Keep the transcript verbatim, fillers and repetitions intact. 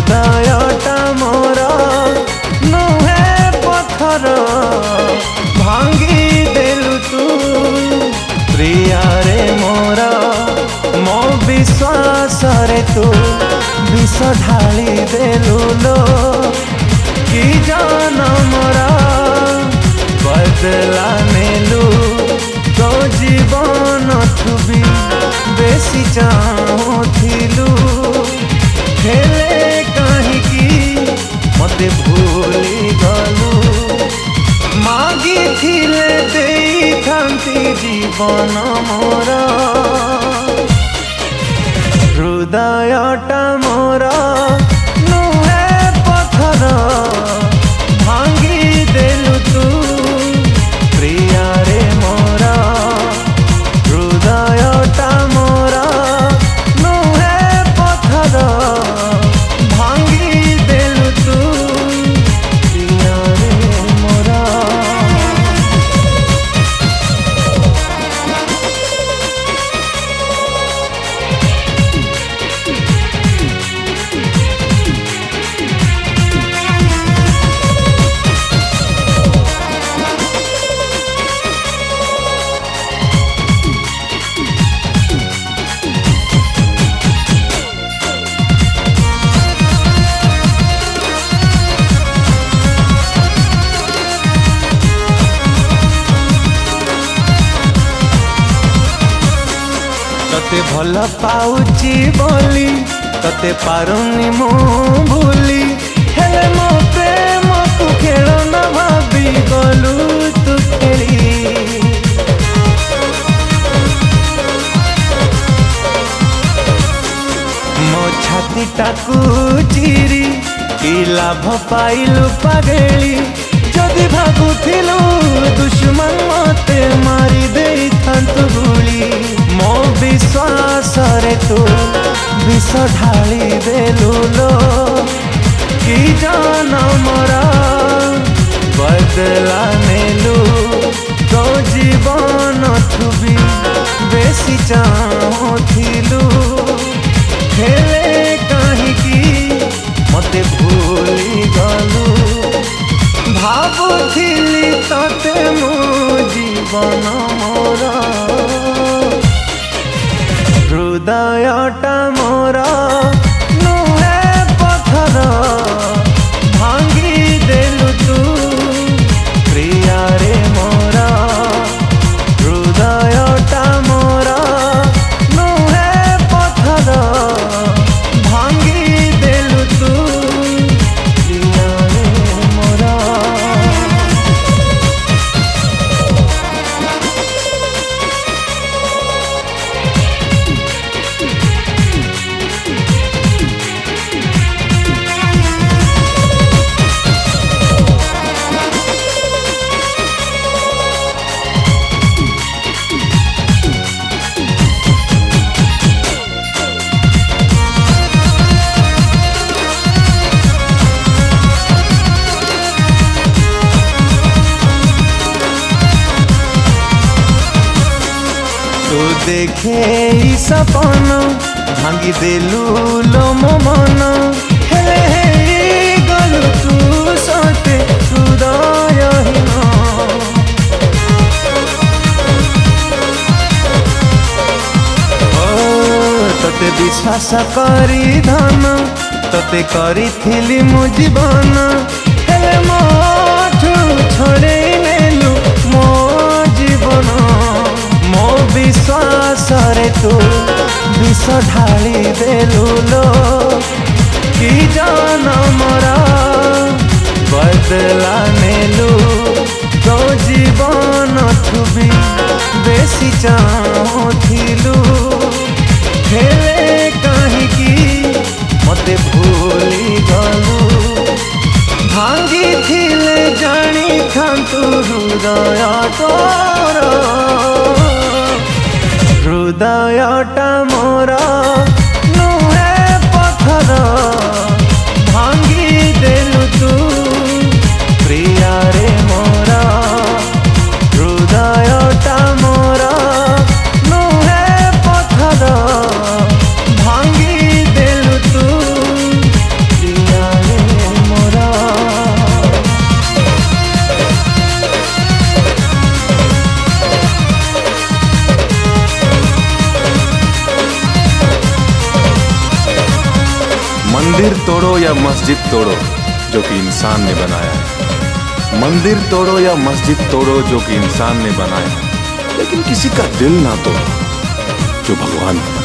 हृदयटा मोर नुहे पत्थर भांगी देलु तू प्रिया रे मोर मो विश्वास रे तू विष ढाली देलु लो कि जनमर बदला नेलु तो जीवन थुबी बेसी चाहूथिलु हेले कहीं मते भूली गलु मागी थिले देई थांती जीवन मोर हृदयटा मोर नुहे पत्थर भांगी देलु तू प्रिया रे मोर हृदयटा मोर नुहे पत्थर भांगी देलु तू प्रिया रे मोर। तते भल पाउची बोली तते पारुनी मु भूली हेले मो प्रेम तू खेल न भाभी गलु तू खेली मो छाती टाकू चिरी कि लाभ पाइलु पागेली जदि भागुथिलु दुश्मन मते मारी देई थांतु गुली मो विश्वास रे तू विष ढाली देलु लो कि जनमर बदला नेलु तो जीवन थुबी बेसी चाहूथिलु हेले कहीं मते भूली गलु भाबुथिली तते मो जीवन मोर हृदयटा मोर नुहे पत्थर भांगी देलु तू प्रिया रे मोर हृदयटा मोर नुहे पत्थर भांगी देलु तू प्रिया रे मोर। तू देखे ई सपन भांगी देलु लो मो मन हेले हे गलु तू सते हृदयहीन तते विश्वास करी धन तते करी मो जीवन हेले मोठू छोड़े नेलु मो जीवन मो विश्वास रे तू विष ढाली देलु लो कि जनमर बदला नेलु तो जीवन थुबी बेसी चाहूथिलु हेले कहीं मते भूली गलु भांगी थिले जानी थांतु हृदय तोर हृदयटा मोर नुहे पत्थर भांगी देलु तू प्रिया रे मोर हृदयटा मोर नुहे पत्थर मंदिर तोड़ो या मस्जिद तोड़ो जो कि इंसान ने बनाया है, मंदिर तोड़ो या मस्जिद तोड़ो जो कि इंसान ने बनाया है, लेकिन किसी का दिल ना तोड़ो जो भगवान ने